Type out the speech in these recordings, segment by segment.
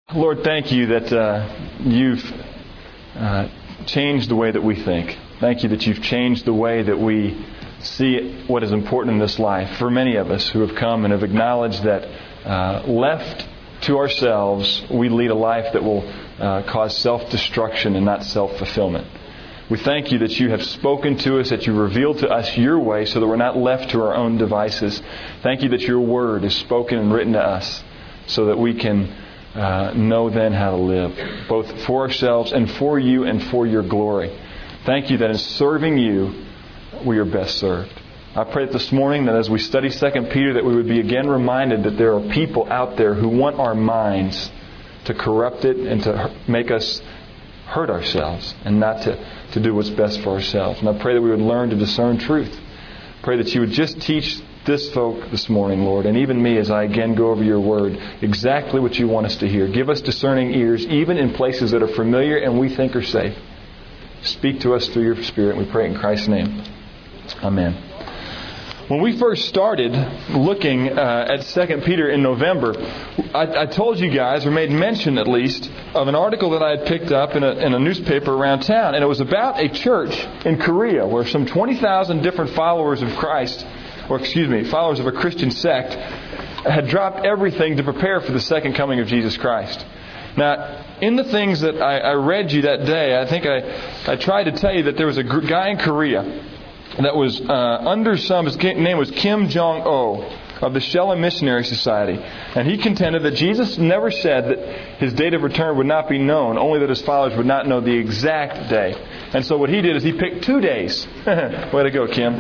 Lord, thank you that you've changed the way that we think. Thank you that you've changed the way that we see what is important in this life. For many of us who have come and have acknowledged that left to ourselves, we lead a life that will cause self-destruction and not self-fulfillment. We thank you that you have spoken to us, that you revealed to us your way so that we're not left to our own devices. Thank you that your word is spoken and written to us so that we can know then how to live, both for ourselves and for you and for your glory. Thank you that in serving you, we are best served. I pray that this morning that as we study 2 Peter that we would be again reminded that there are people out there who want our minds to corrupt it and to make us hurt ourselves and not to do what's best for ourselves. And I pray that we would learn to discern truth. Pray that you would just teach this folk this morning, Lord, and even me as I again go over your word, exactly what you want us to hear. Give us discerning ears, even in places that are familiar and we think are safe. Speak to us through your Spirit, we pray in Christ's name. Amen. When we first started looking at 2 Peter in November, I told you guys, or made mention at least, of an article that I had picked up in a newspaper around town. And it was about a church in Korea where some 20,000 different followers of Christ, followers of a Christian sect, had dropped everything to prepare for the second coming of Jesus Christ. Now, in the things that I read you that day, I think I tried to tell you that there was a guy in Korea that was his name was Kim Jong-o of the Shellim Missionary Society. And he contended that Jesus never said that his date of return would not be known, only that his followers would not know the exact day. And so what he did is he picked 2 days. Way to go, Kim.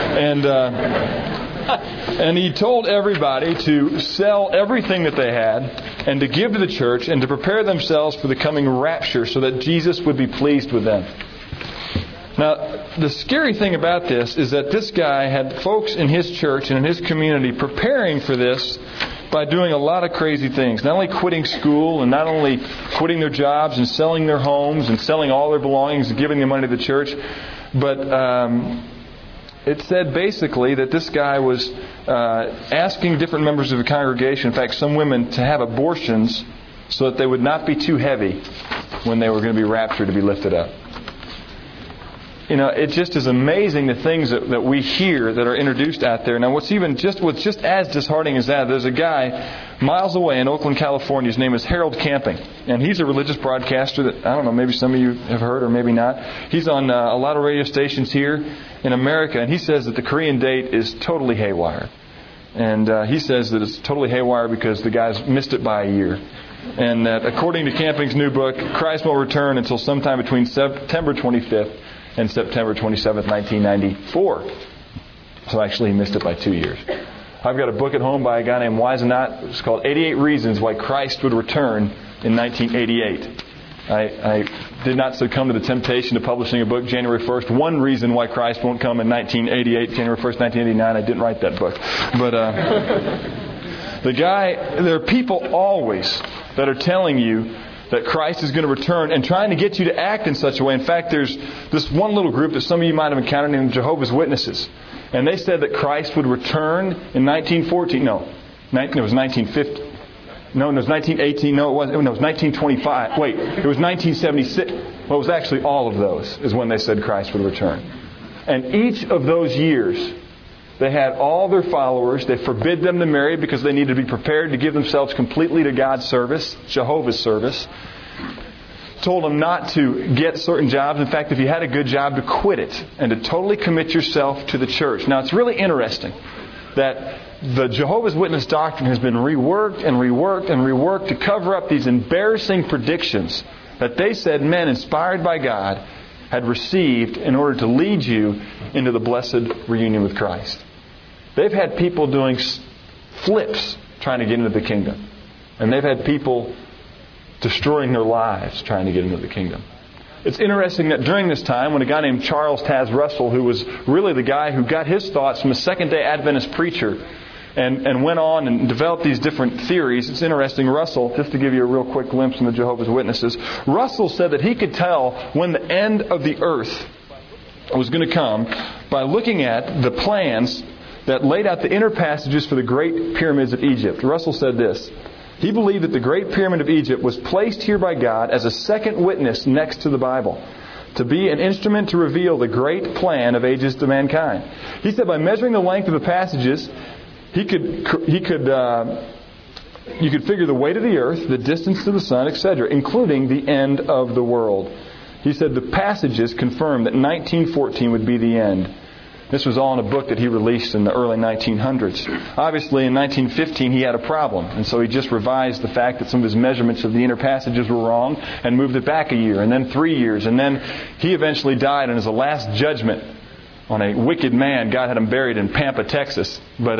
And he told everybody to sell everything that they had and to give to the church and to prepare themselves for the coming rapture so that Jesus would be pleased with them. Now, the scary thing about this is that this guy had folks in his church and in his community preparing for this by doing a lot of crazy things. Not only quitting school and not only quitting their jobs and selling their homes and selling all their belongings and giving the money to the church, but it said basically that this guy was asking different members of the congregation, in fact some women, to have abortions so that they would not be too heavy when they were going to be raptured to be lifted up. You know, it just is amazing the things that we hear that are introduced out there. Now, what's just as disheartening as that, there's a guy miles away in Oakland, California. His name is Harold Camping. And he's a religious broadcaster that, I don't know, maybe some of you have heard or maybe not. He's on a lot of radio stations here in America. And he says that the Korean date is totally haywire. And he says that it's totally haywire because the guys missed it by a year. And that according to Camping's new book, Christ won't return until sometime between September 25th and September 27th, 1994. So actually he missed it by 2 years. I've got a book at home by a guy named Wisenott. It's called 88 Reasons Why Christ Would Return in 1988. I did not succumb to the temptation of publishing a book January 1st. One reason why Christ won't come in 1988, January 1st, 1989. I didn't write that book. But there are people always that are telling you that Christ is going to return and trying to get you to act in such a way. In fact, there's this one little group that some of you might have encountered named Jehovah's Witnesses. And they said that Christ would return in 1914. No, it was 1950. No, it was 1918. No, it wasn't. No, it was 1925. Wait, it was 1976. Well, it was actually all of those is when they said Christ would return. And each of those years, they had all their followers. They forbid them to marry because they needed to be prepared to give themselves completely to God's service, Jehovah's service. Told them not to get certain jobs. In fact, if you had a good job, to quit it and to totally commit yourself to the church. Now, it's really interesting that the Jehovah's Witness doctrine has been reworked and reworked and reworked to cover up these embarrassing predictions that they said men inspired by God had received in order to lead you into the blessed reunion with Christ. They've had people doing flips trying to get into the kingdom. And they've had people destroying their lives trying to get into the kingdom. It's interesting that during this time, when a guy named Charles Taz Russell, who was really the guy who got his thoughts from a Seventh-day Adventist preacher and went on and developed these different theories. It's interesting, Russell, just to give you a real quick glimpse in the Jehovah's Witnesses, Russell said that he could tell when the end of the earth was going to come by looking at the plans that laid out the inner passages for the great pyramids of Egypt. Russell said this. He believed that the Great Pyramid of Egypt was placed here by God as a second witness next to the Bible, to be an instrument to reveal the great plan of ages to mankind. He said by measuring the length of the passages, you could figure the weight of the earth, the distance to the sun, etc., including the end of the world. He said the passages confirmed that 1914 would be the end. This was all in a book that he released in the early 1900s. Obviously, in 1915, he had a problem. And so he just revised the fact that some of his measurements of the inner passages were wrong and moved it back a year, and then 3 years. And then he eventually died, and as a last judgment on a wicked man, God had him buried in Pampa, Texas. But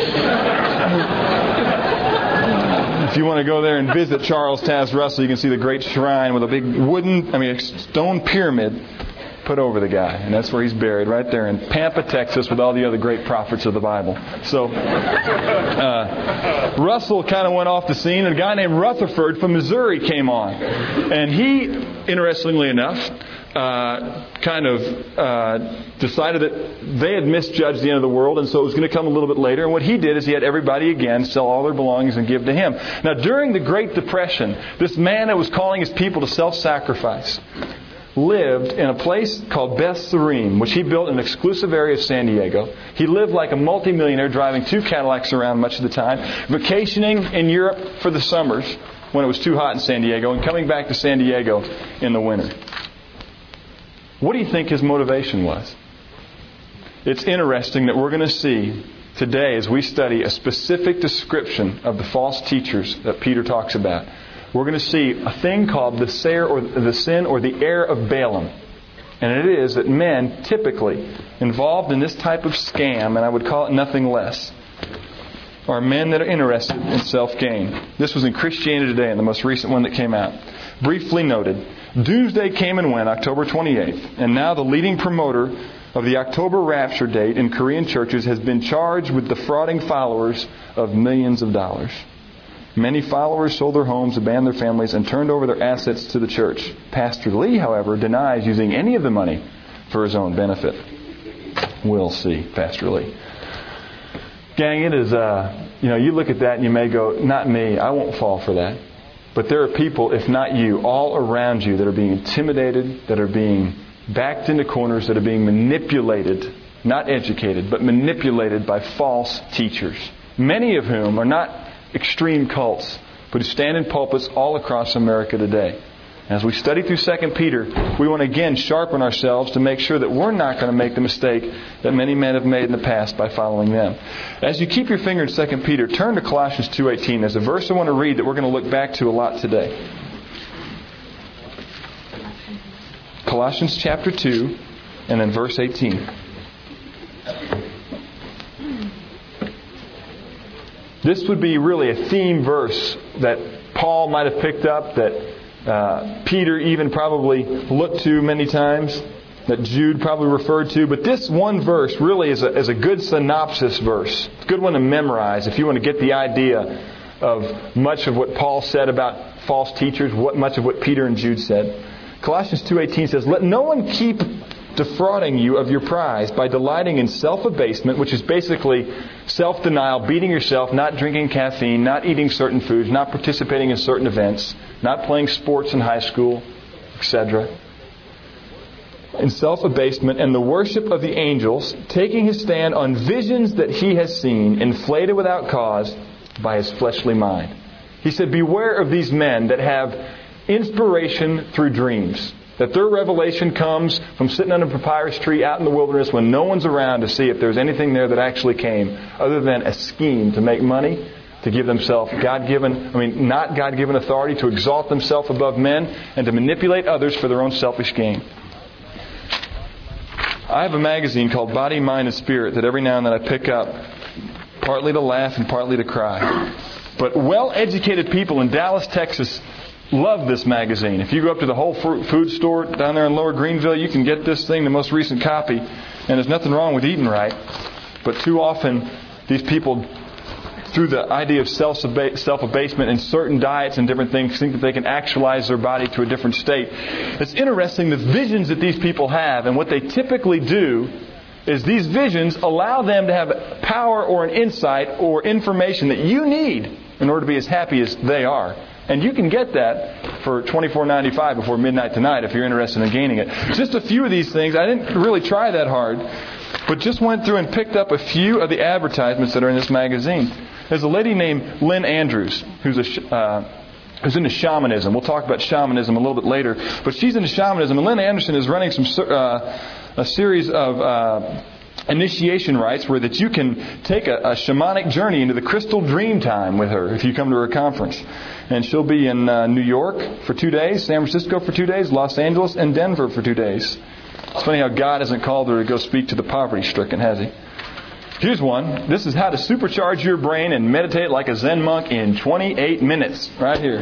if you want to go there and visit Charles Taze Russell, you can see the great shrine with a big stone pyramid put over the guy. And that's where he's buried, right there in Pampa, Texas, with all the other great prophets of the Bible. So Russell kind of went off the scene, and a guy named Rutherford from Missouri came on. And he, interestingly enough, decided that they had misjudged the end of the world, and so it was going to come a little bit later. And what he did is he had everybody again sell all their belongings and give to him. Now, during the Great Depression, this man that was calling his people to self-sacrifice lived in a place called Beth Serene, which he built in an exclusive area of San Diego. He lived like a multimillionaire, driving 2 Cadillacs around much of the time, vacationing in Europe for the summers when it was too hot in San Diego, and coming back to San Diego in the winter. What do you think his motivation was? It's interesting that we're going to see today, as we study a specific description of the false teachers that Peter talks about, we're going to see a thing called the sin or the error of Balaam. And it is that men typically involved in this type of scam, and I would call it nothing less, are men that are interested in self-gain. This was in Christianity Today, in the most recent one that came out. Briefly noted, Doomsday came and went October 28th, and now the leading promoter of the October rapture date in Korean churches has been charged with defrauding followers of millions of dollars. Many followers sold their homes, abandoned their families, and turned over their assets to the church. Pastor Lee, however, denies using any of the money for his own benefit. We'll see, Pastor Lee. Gang, it is, you look at that and you may go, not me, I won't fall for that. But there are people, if not you, all around you that are being intimidated, that are being backed into corners, that are being manipulated, not educated, but manipulated by false teachers. Many of whom are not extreme cults, but who stand in pulpits all across America today. As we study through 2 Peter, we want to again sharpen ourselves to make sure that we're not going to make the mistake that many men have made in the past by following them. As you keep your finger in 2 Peter, turn to Colossians 2:18. There's a verse I want to read that we're going to look back to a lot today. Colossians chapter 2 and then verse 18. This would be really a theme verse that Paul might have picked up, that Peter even probably looked to many times, that Jude probably referred to. But this one verse really is a good synopsis verse. It's a good one to memorize if you want to get the idea of much of what Paul said about false teachers, much of what Peter and Jude said. Colossians 2:18 says, "Let no one keep defrauding you of your prize by delighting in self-abasement," which is basically self-denial, beating yourself, not drinking caffeine, not eating certain foods, not participating in certain events, not playing sports in high school, etc. In self-abasement and the worship of the angels, taking his stand on visions that he has seen, inflated without cause by his fleshly mind. He said, beware of these men that have inspiration through dreams. That their revelation comes from sitting under a papyrus tree out in the wilderness when no one's around to see if there's anything there that actually came, other than a scheme to make money, to give themselves not God-given authority, to exalt themselves above men, and to manipulate others for their own selfish gain. I have a magazine called Body, Mind, and Spirit that every now and then I pick up, partly to laugh and partly to cry. But well-educated people in Dallas, Texas, love this magazine. If you go up to the Whole Food store down there in Lower Greenville, you can get this thing, the most recent copy, and there's nothing wrong with eating right. But too often, these people, through the idea of self-abasement and certain diets and different things, think that they can actualize their body to a different state. It's interesting, the visions that these people have, and what they typically do is these visions allow them to have power or an insight or information that you need in order to be as happy as they are. And you can get that for $24.95 before midnight tonight if you're interested in gaining it. Just a few of these things. I didn't really try that hard, but just went through and picked up a few of the advertisements that are in this magazine. There's a lady named Lynn Andrews who's into shamanism. We'll talk about shamanism a little bit later, but she's into shamanism. And Lynn Anderson is running a series of initiation rites where that you can take a shamanic journey into the crystal dream time with her if you come to her conference. And she'll be in New York for 2 days, San Francisco for 2 days, Los Angeles and Denver for 2 days. It's funny how God hasn't called her to go speak to the poverty-stricken, has He? Here's one. This is how to supercharge your brain and meditate like a Zen monk in 28 minutes. Right here.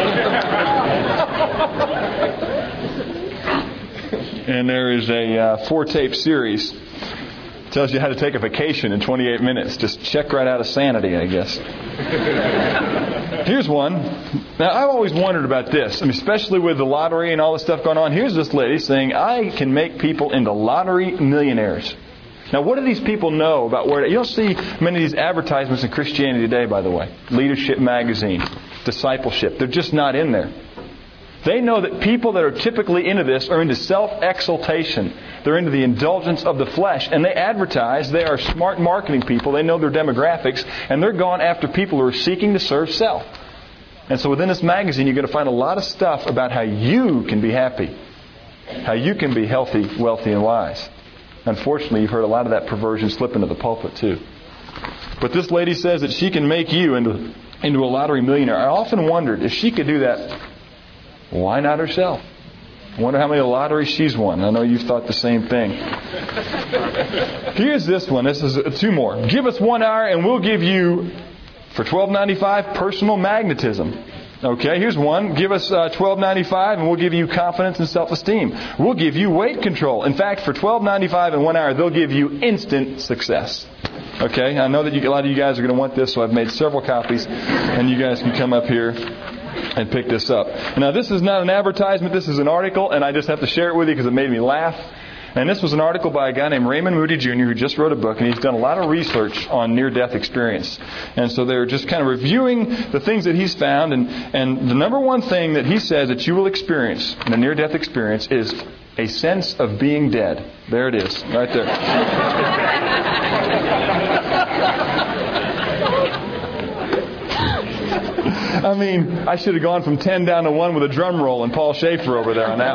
And there is a 4-tape series. Tells you how to take a vacation in 28 minutes. Just check right out of sanity, I guess. Here's one. Now, I've always wondered about this. I mean, especially with the lottery and all this stuff going on. Here's this lady saying, I can make people into lottery millionaires. Now, what do these people know about where... You don't see many of these advertisements in Christianity Today, by the way. Leadership Magazine, Discipleship. They're just not in there. They know that people that are typically into this are into self-exaltation. They're into the indulgence of the flesh. And they advertise. They are smart marketing people. They know their demographics. And they're going after people who are seeking to serve self. And so within this magazine, you're going to find a lot of stuff about how you can be happy. How you can be healthy, wealthy, and wise. Unfortunately, you've heard a lot of that perversion slip into the pulpit too. But this lady says that she can make you into a lottery millionaire. I often wondered, if she could do that, why not herself? I wonder how many lotteries she's won. I know you've thought the same thing. Here's this one. This is 2 more. Give us 1 hour and we'll give you, for $12.95, personal magnetism. Okay, here's one. Give us $12.95 and we'll give you confidence and self-esteem. We'll give you weight control. In fact, for $12.95 in 1 hour, they'll give you instant success. Okay, I know that a lot of you guys are going to want this, so I've made several copies, and you guys can come up here and pick this up. Now, this is not an advertisement. This is an article, and I just have to share it with you because it made me laugh. And this was an article by a guy named Raymond Moody Jr. who just wrote a book, and he's done a lot of research on near-death experience. And so they're just kind of reviewing the things that he's found. And the number one thing that he says that you will experience in a near-death experience is a sense of being dead. There it is, right there. I mean, I should have gone from 10 down to 1 with a drum roll and Paul Schaefer over there on that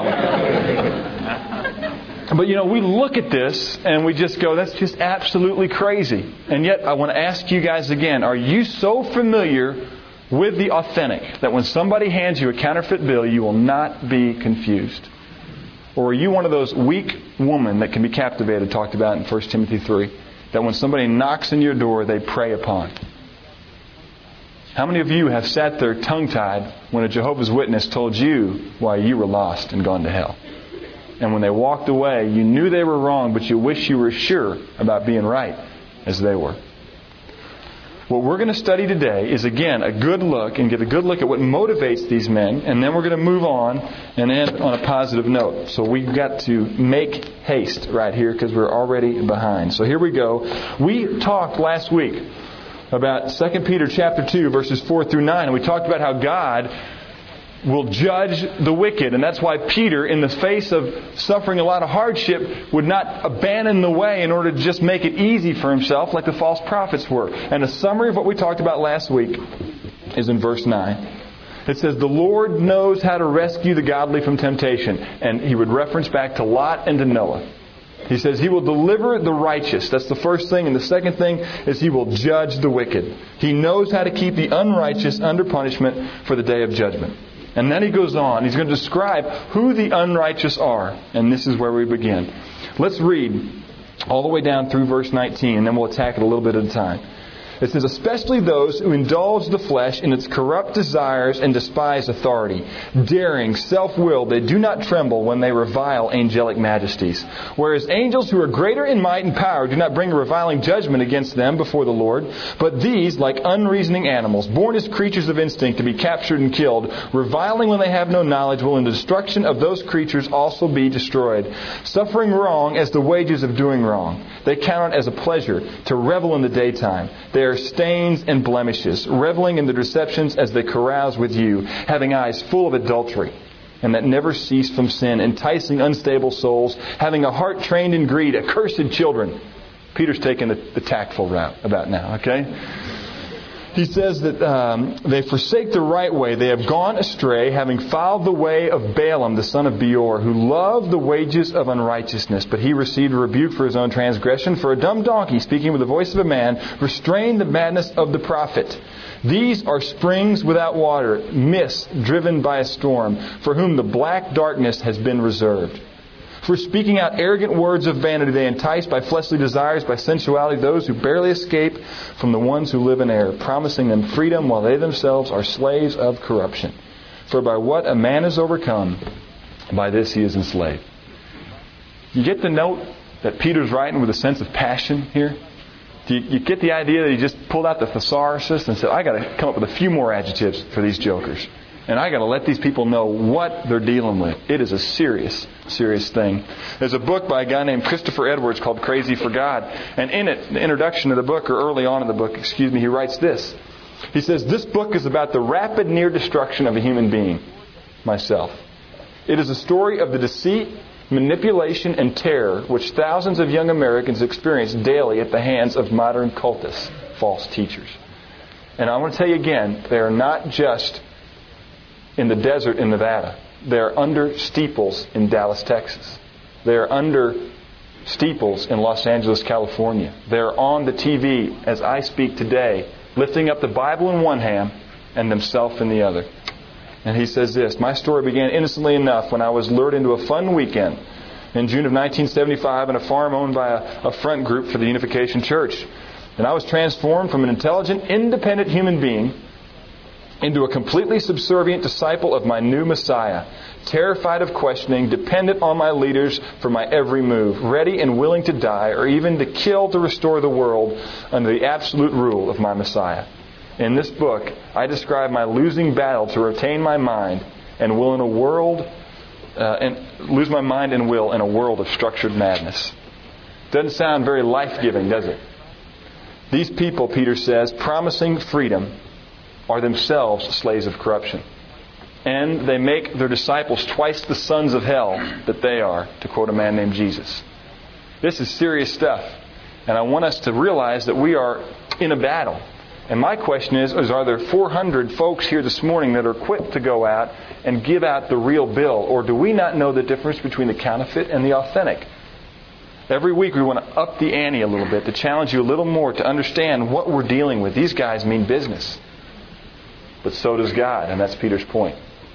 one. But, we look at this and we just go, that's just absolutely crazy. And yet, I want to ask you guys again, are you so familiar with the authentic that when somebody hands you a counterfeit bill, you will not be confused? Or are you one of those weak women that can be captivated, talked about in 1 Timothy 3, that when somebody knocks on your door, they prey upon? How many of you have sat there tongue-tied when a Jehovah's Witness told you why you were lost and gone to hell? And when they walked away, you knew they were wrong, but you wish you were sure about being right as they were. What we're going to study today is, again, a good look and get a good look at what motivates these men. And then we're going to move on and end on a positive note. So we've got to make haste right here because we're already behind. So here we go. We talked last week about 2 Peter chapter 2, verses 4 through 9. And we talked about how God will judge the wicked. And that's why Peter, in the face of suffering a lot of hardship, would not abandon the way in order to just make it easy for himself like the false prophets were. And a summary of what we talked about last week is in verse 9. It says, the Lord knows how to rescue the godly from temptation. And he would reference back to Lot and to Noah. He says He will deliver the righteous. That's the first thing. And the second thing is He will judge the wicked. He knows how to keep the unrighteous under punishment for the day of judgment. And then he goes on. He's going to describe who the unrighteous are. And this is where we begin. Let's read all the way down through verse 19, and then we'll attack it a little bit at a time. It says, especially those who indulge the flesh in its corrupt desires and despise authority. Daring, self-willed, they do not tremble when they revile angelic majesties. Whereas angels who are greater in might and power do not bring a reviling judgment against them before the Lord. But these, like unreasoning animals, born as creatures of instinct to be captured and killed, reviling when they have no knowledge, will in the destruction of those creatures also be destroyed. Suffering wrong as the wages of doing wrong. They count it as a pleasure to revel in the daytime. They bear stains and blemishes, reveling in their deceptions as they carouse with you, having eyes full of adultery, and that never cease from sin, enticing unstable souls, having a heart trained in greed, accursed children. Peter's taking the tactful route about now, okay? He says that they forsake the right way. They have gone astray, having followed the way of Balaam, the son of Beor, who loved the wages of unrighteousness. But he received a rebuke for his own transgression. For a dumb donkey, speaking with the voice of a man, restrained the madness of the prophet. These are springs without water, mists driven by a storm, for whom the black darkness has been reserved. For speaking out arrogant words of vanity, they entice by fleshly desires, by sensuality, those who barely escape from the ones who live in error, promising them freedom while they themselves are slaves of corruption. For by what a man is overcome, by this he is enslaved. You get the note that Peter's writing with a sense of passion here? Do you get the idea that he just pulled out the thesaurus and said, I got to come up with a few more adjectives for these jokers. And I got to let these people know what they're dealing with. It is a serious, serious thing. There's a book by a guy named Christopher Edwards called Crazy for God. And in it, the introduction of the book, or early on in the book, he writes this. He says, this book is about the rapid near destruction of a human being, myself. It is a story of the deceit, manipulation, and terror which thousands of young Americans experience daily at the hands of modern cultists, false teachers. And I want to tell you again, they are not just in the desert in Nevada. They're under steeples in Dallas, Texas. They're under steeples in Los Angeles, California. They're on the TV as I speak today, lifting up the Bible in one hand and themselves in the other. And he says this, my story began innocently enough when I was lured into a fun weekend in June of 1975 in a farm owned by a front group for the Unification Church. And I was transformed from an intelligent, independent human being into a completely subservient disciple of my new Messiah, terrified of questioning, dependent on my leaders for my every move, ready and willing to die or even to kill to restore the world under the absolute rule of my Messiah. In this book, I describe my losing battle to retain my mind and will in a world and lose my mind and will in a world of structured madness. Doesn't sound very life-giving, does it? These people, Peter says, promising freedom, are themselves slaves of corruption. And they make their disciples twice the sons of hell that they are, to quote a man named Jesus. This is serious stuff. And I want us to realize that we are in a battle. And my question is are there 400 folks here this morning that are equipped to go out and give out the real bill? Or do we not know the difference between the counterfeit and the authentic? Every week we want to up the ante a little bit, to challenge you a little more, to understand what we're dealing with. These guys mean business. But so does God, and that's Peter's point.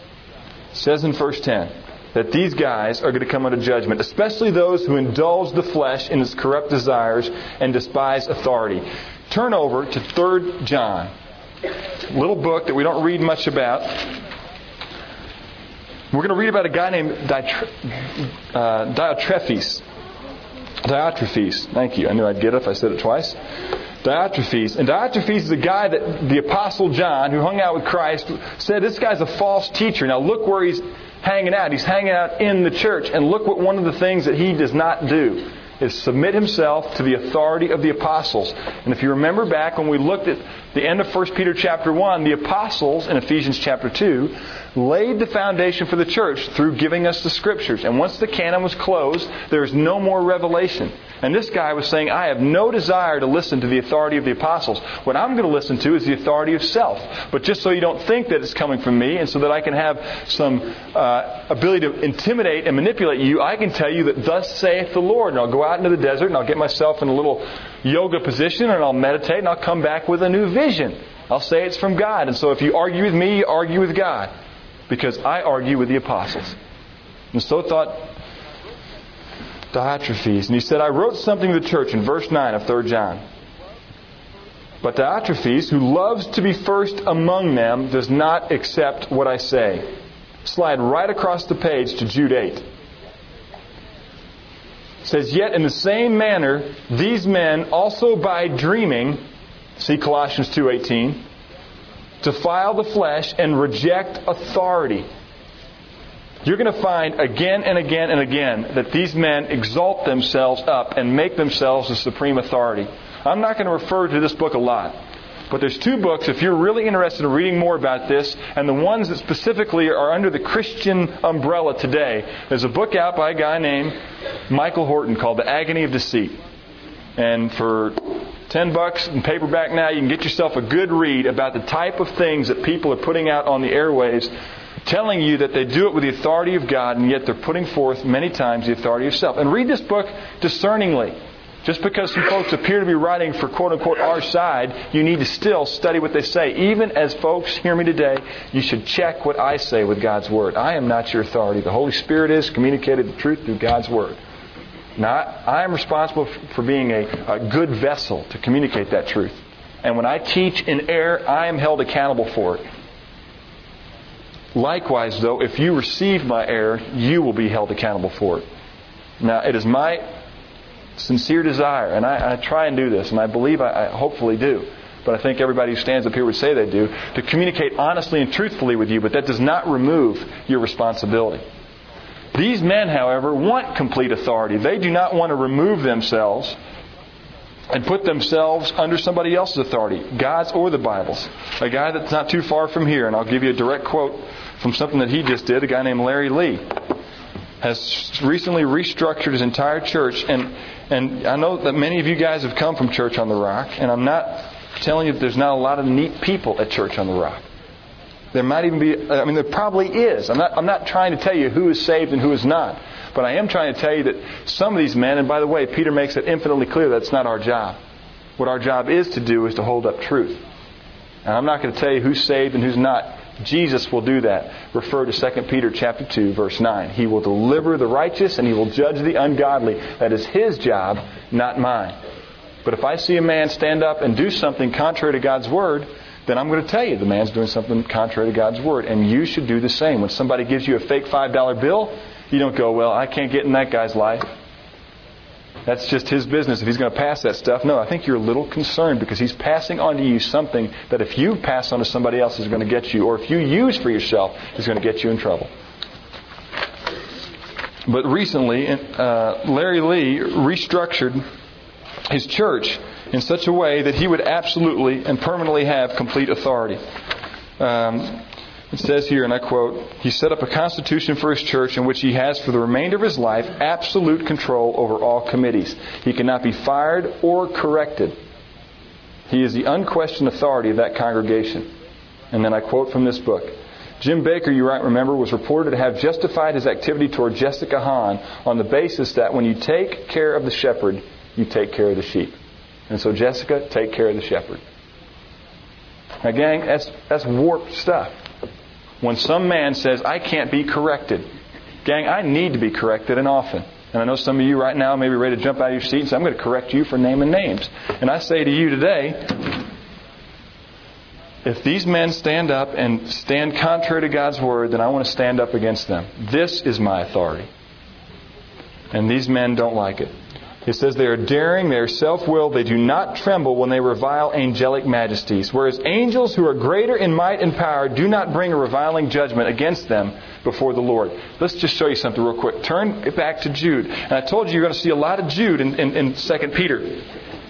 It says in verse 10 that these guys are going to come under judgment, especially those who indulge the flesh in its corrupt desires and despise authority. Turn over to 3 John, a little book that we don't read much about. We're going to read about a guy named Diotrephes. Thank you. I knew I'd get it if I said it twice. Diotrephes. And Diotrephes is a guy that the Apostle John, who hung out with Christ, said, this guy's a false teacher. Now look where he's hanging out. He's hanging out in the church. And look what one of the things that he does not do is submit himself to the authority of the apostles. And if you remember back when we looked at the end of 1 Peter chapter 1, the apostles in Ephesians chapter 2 laid the foundation for the church through giving us the Scriptures. And once the canon was closed, there is no more revelation. And this guy was saying, I have no desire to listen to the authority of the apostles. What I'm going to listen to is the authority of self. But just so you don't think that it's coming from me, and so that I can have some ability to intimidate and manipulate you, I can tell you that thus saith the Lord. And I'll go out into the desert and I'll get myself in a little yoga position and I'll meditate and I'll come back with a new vision. I'll say it's from God. And so if you argue with me, argue with God. Because I argue with the apostles. And so thought Diotrephes. And he said, I wrote something to the church in verse 9 of 3 John. But Diotrephes, who loves to be first among them, does not accept what I say. Slide right across the page to Jude 8. It says, yet in the same manner, these men also by dreaming, see Colossians 2:18, defile the flesh and reject authority. You're going to find again and again and again that these men exalt themselves up and make themselves the supreme authority. I'm not going to refer to this book a lot. But there's two books, if you're really interested in reading more about this, and the ones that specifically are under the Christian umbrella today. There's a book out by a guy named Michael Horton called The Agony of Deceit. And for $10 in paperback now, you can get yourself a good read about the type of things that people are putting out on the airwaves, telling you that they do it with the authority of God, and yet they're putting forth many times the authority of self. And read this book discerningly. Just because some folks appear to be writing for quote-unquote our side, you need to still study what they say. Even as folks hear me today, you should check what I say with God's Word. I am not your authority. The Holy Spirit is communicated the truth through God's Word. Now, I am responsible for being a good vessel to communicate that truth. And when I teach in error, I am held accountable for it. Likewise, though, if you receive my error, you will be held accountable for it. Now, it is my sincere desire, and I try and do this, and I believe I hopefully do, but I think everybody who stands up here would say they do, to communicate honestly and truthfully with you, but that does not remove your responsibility. These men, however, want complete authority. They do not want to remove themselves and put themselves under somebody else's authority, God's or the Bible's. A guy that's not too far from here, and I'll give you a direct quote from something that he just did, a guy named Larry Lee, has recently restructured his entire church, and I know that many of you guys have come from Church on the Rock, and I'm not telling you that there's not a lot of neat people at Church on the Rock. There might even be, there probably is. I'm not trying to tell you who is saved and who is not, but I am trying to tell you that some of these men, and by the way, Peter makes it infinitely clear that's not our job. What our job is to do is to hold up truth. And I'm not going to tell you who's saved and who's not. Jesus will do that. Refer to 2 Peter chapter 2, verse 9. He will deliver the righteous and He will judge the ungodly. That is His job, not mine. But if I see a man stand up and do something contrary to God's Word, then I'm going to tell you the man's doing something contrary to God's Word. And you should do the same. When somebody gives you a fake $5 bill, you don't go, well, I can't get in that guy's life. That's just his business if he's going to pass that stuff. No, I think you're a little concerned because he's passing on to you something that if you pass on to somebody else is going to get you, or if you use for yourself, is going to get you in trouble. But recently, Larry Lee restructured his church in such a way that he would absolutely and permanently have complete authority. It says here, and I quote, he set up a constitution for his church in which he has for the remainder of his life absolute control over all committees. He cannot be fired or corrected. He is the unquestioned authority of that congregation. And then I quote from this book. Jim Baker, you might remember, was reported to have justified his activity toward Jessica Hahn on the basis that when you take care of the shepherd, you take care of the sheep. And so, Jessica, take care of the shepherd. Now, gang, that's warped stuff. When some man says, I can't be corrected. Gang, I need to be corrected, and often. And I know some of you right now may be ready to jump out of your seat and say, I'm going to correct you for naming names. And I say to you today, if these men stand up and stand contrary to God's Word, then I want to stand up against them. This is my authority. And these men don't like it. It says they are daring, they are self-willed, they do not tremble when they revile angelic majesties. Whereas angels who are greater in might and power do not bring a reviling judgment against them before the Lord. Let's just show you something real quick. Turn it back to Jude. And I told you you're going to see a lot of Jude in 2 Peter.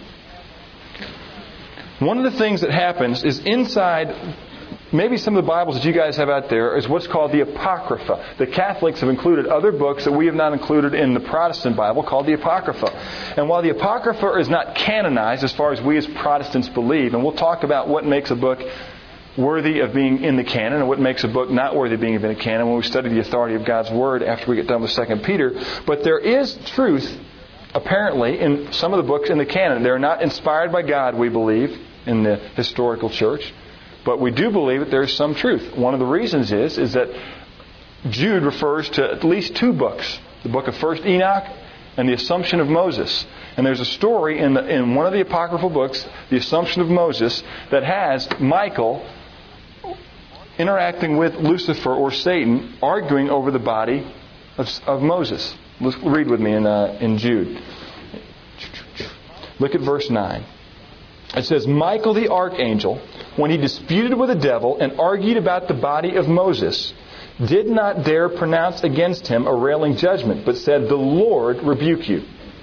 One of the things that happens is inside maybe some of the Bibles that you guys have out there is what's called the Apocrypha. The Catholics have included other books that we have not included in the Protestant Bible called the Apocrypha. And while the Apocrypha is not canonized as far as we as Protestants believe, and we'll talk about what makes a book worthy of being in the canon and what makes a book not worthy of being in the canon when we study the authority of God's Word after we get done with 2 Peter. But there is truth, apparently, in some of the books in the canon. They're not inspired by God, we believe, in the historical church. But we do believe that there is some truth. One of the reasons is that Jude refers to at least two books. The book of 1 Enoch and the Assumption of Moses. And there's a story in one of the apocryphal books, the Assumption of Moses, that has Michael interacting with Lucifer or Satan, arguing over the body of Moses. Let's read with me in Jude. Look at verse 9. It says, Michael the archangel, when he disputed with the devil and argued about the body of Moses, did not dare pronounce against him a railing judgment, but said, the Lord rebuke you.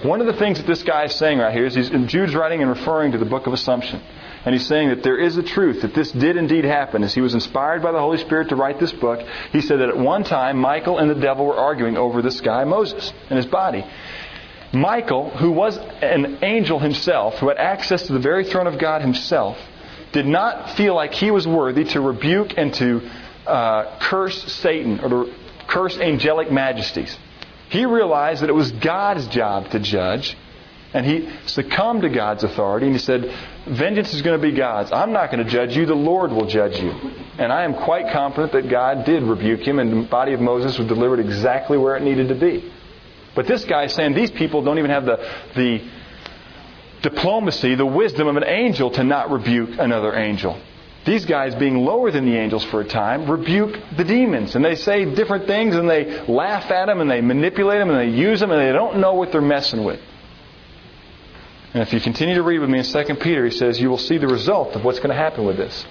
One of the things that this guy is saying right here is Jude's writing and referring to the book of Assumption. And he's saying that there is a truth, that this did indeed happen. As he was inspired by the Holy Spirit to write this book, he said that at one time Michael and the devil were arguing over this guy Moses and his body. Michael, who was an angel himself, who had access to the very throne of God himself, did not feel like he was worthy to rebuke and to curse Satan or to curse angelic majesties. He realized that it was God's job to judge, and he succumbed to God's authority, and he said, vengeance is going to be God's. I'm not going to judge you. The Lord will judge you. And I am quite confident that God did rebuke him, and the body of Moses was delivered exactly where it needed to be. But this guy is saying these people don't even have the diplomacy, the wisdom of an angel to not rebuke another angel. These guys, being lower than the angels for a time, rebuke the demons. And they say different things, and they laugh at them, and they manipulate them, and they use them, and they don't know what they're messing with. And if you continue to read with me in 2 Peter, he says, you will see the result of what's going to happen with this.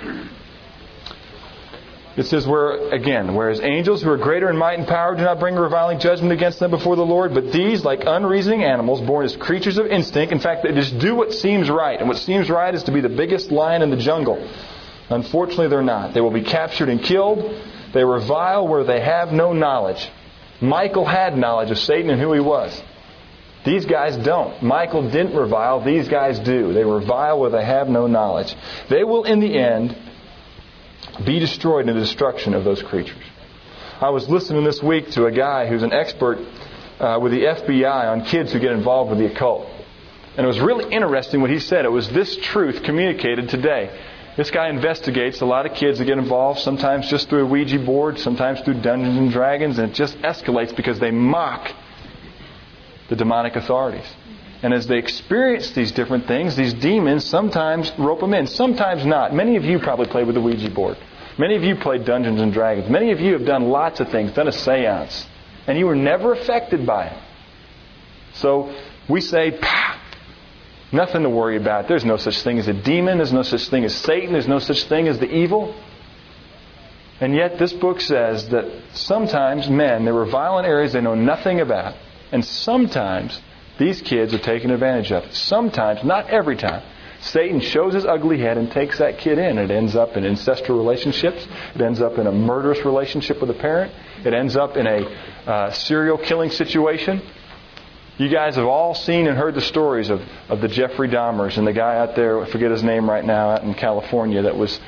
It says, whereas angels who are greater in might and power do not bring a reviling judgment against them before the Lord, but these, like unreasoning animals, born as creatures of instinct, in fact, they just do what seems right. And what seems right is to be the biggest lion in the jungle. Unfortunately, they're not. They will be captured and killed. They revile where they have no knowledge. Michael had knowledge of Satan and who he was. These guys don't. Michael didn't revile. These guys do. They revile where they have no knowledge. They will, in the end, be destroyed in the destruction of those creatures. I was listening this week to a guy who's an expert with the FBI on kids who get involved with the occult. And it was really interesting what he said. It was this truth communicated today. This guy investigates a lot of kids that get involved, sometimes just through a Ouija board, sometimes through Dungeons and Dragons, and it just escalates because they mock the demonic authorities. And as they experience these different things, these demons sometimes rope them in, sometimes not. Many of you probably played with the Ouija board. Many of you played Dungeons and Dragons. Many of you have done lots of things, done a seance, and you were never affected by it. So we say, nothing to worry about. There's no such thing as a demon. There's no such thing as Satan. There's no such thing as the evil. And yet this book says that sometimes men, they revile in areas they know nothing about. And sometimes these kids are taken advantage of. Sometimes, not every time, Satan shows his ugly head and takes that kid in. It ends up in incestual relationships. It ends up in a murderous relationship with a parent. It ends up in a serial killing situation. You guys have all seen and heard the stories of the Jeffrey Dahmers and the guy out there, I forget his name right now, out in California that was...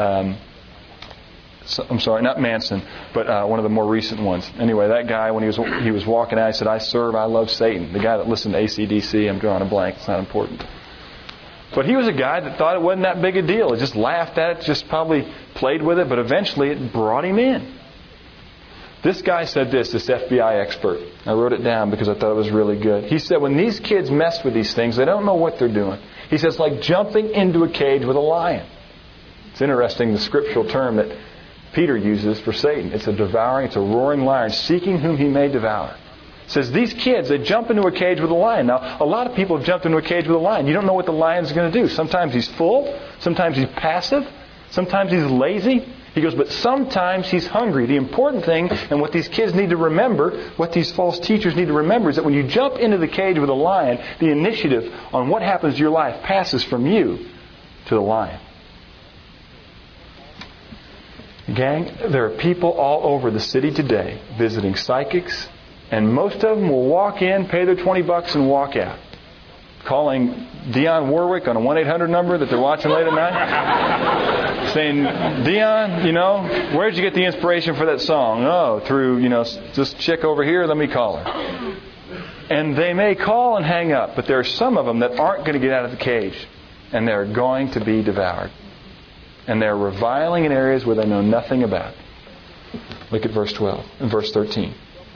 I'm sorry, not Manson, but one of the more recent ones. Anyway, that guy, when he was walking out, he said, I love Satan. The guy that listened to AC/DC, I'm drawing a blank, it's not important. But he was a guy that thought it wasn't that big a deal. He just laughed at it, just probably played with it, but eventually it brought him in. This guy said this FBI expert. I wrote it down because I thought it was really good. He said, when these kids mess with these things, they don't know what they're doing. He says, like jumping into a cage with a lion. It's interesting, the scriptural term that Peter uses for Satan. It's a devouring, it's a roaring lion, seeking whom he may devour. It says these kids, they jump into a cage with a lion. Now, a lot of people have jumped into a cage with a lion. You don't know what the lion's going to do. Sometimes he's full. Sometimes he's passive. Sometimes he's lazy. He goes, but sometimes he's hungry. The important thing, and what these kids need to remember, what these false teachers need to remember, is that when you jump into the cage with a lion, the initiative on what happens to your life passes from you to the lion. Gang, there are people all over the city today visiting psychics, and most of them will walk in, pay their $20 and walk out. Calling Dionne Warwick on a 1-800 number that they're watching late at night. Saying, Dionne, where'd you get the inspiration for that song? Oh, through, this chick over here, let me call her. And they may call and hang up, but there are some of them that aren't going to get out of the cage, and they're going to be devoured. And they're reviling in areas where they know nothing about. Look at verse 12 and verse 13.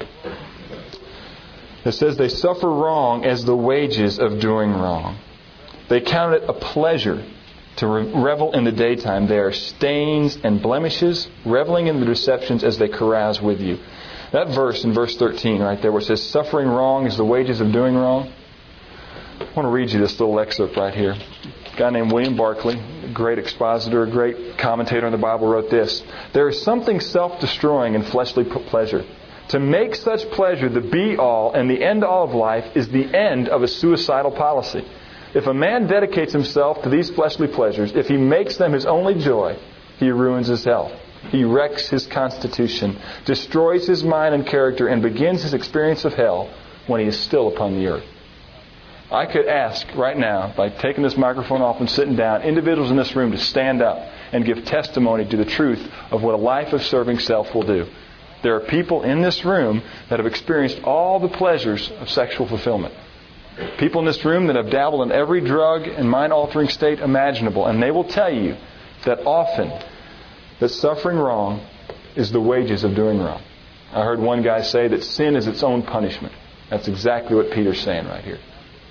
It says, they suffer wrong as the wages of doing wrong. They count it a pleasure to revel in the daytime. They are stains and blemishes, reveling in the deceptions as they carouse with you. That verse in verse 13 right there where it says, suffering wrong is the wages of doing wrong. I want to read you this little excerpt right here. A guy named William Barclay, a great expositor, a great commentator on the Bible, wrote this. There is something self-destroying in fleshly pleasure. To make such pleasure the be-all and the end-all of life is the end of a suicidal policy. If a man dedicates himself to these fleshly pleasures, if he makes them his only joy, he ruins his health. He wrecks his constitution, destroys his mind and character, and begins his experience of hell when he is still upon the earth. I could ask right now, by taking this microphone off and sitting down, individuals in this room to stand up and give testimony to the truth of what a life of serving self will do. There are people in this room that have experienced all the pleasures of sexual fulfillment. People in this room that have dabbled in every drug and mind-altering state imaginable. And they will tell you that often that suffering wrong is the wages of doing wrong. I heard one guy say that sin is its own punishment. That's exactly what Peter's saying right here.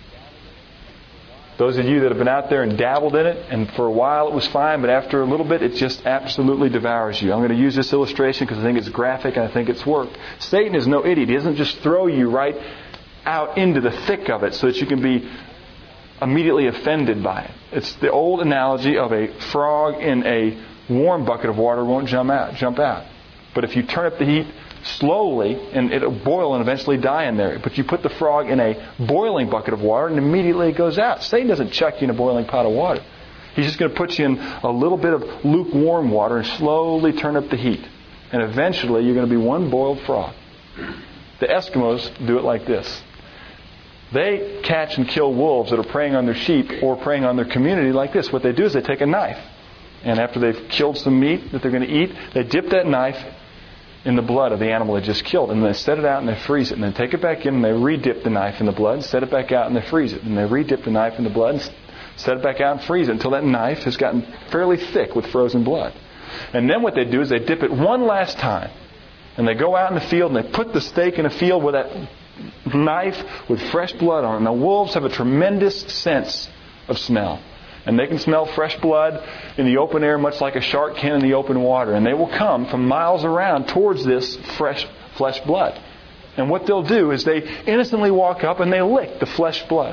Those of you that have been out there and dabbled in it, and for a while it was fine, but after a little bit it just absolutely devours you. I'm going to use this illustration because I think it's graphic and I think it's worked. Satan is no idiot. He doesn't just throw you right out into the thick of it so that you can be immediately offended by it. It's the old analogy of a frog in a warm bucket of water won't jump out. But if you turn up the heat slowly, and it'll boil and eventually die in there. But you put the frog in a boiling bucket of water and immediately it goes out. Satan doesn't chuck you in a boiling pot of water. He's just going to put you in a little bit of lukewarm water and slowly turn up the heat. And eventually you're going to be one boiled frog. The Eskimos do it like this. They catch and kill wolves that are preying on their sheep or preying on their community like this. What they do is they take a knife. And after they've killed some meat that they're going to eat, they dip that knife in the blood of the animal they just killed. And they set it out and they freeze it. And they take it back in and they re-dip the knife in the blood, set it back out and they freeze it. And they re-dip the knife in the blood and set it back out and freeze it until that knife has gotten fairly thick with frozen blood. And then what they do is they dip it one last time. And they go out in the field and they put the stake in a field with that knife with fresh blood on it. Now wolves have a tremendous sense of smell. And they can smell fresh blood in the open air much like a shark can in the open water. And they will come from miles around towards this fresh flesh blood. And what they'll do is they innocently walk up and they lick the fresh blood.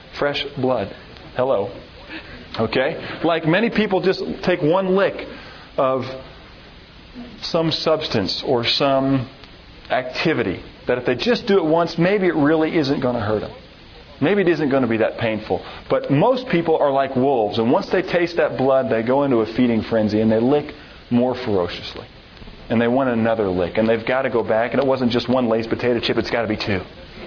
Hello. Okay? Like many people just take one lick of some substance or some activity that if they just do it once, maybe it really isn't going to hurt them. Maybe it isn't going to be that painful. But most people are like wolves. And once they taste that blood, they go into a feeding frenzy and they lick more ferociously. And they want another lick. And they've got to go back. And it wasn't just one Lay's potato chip. It's got to be two.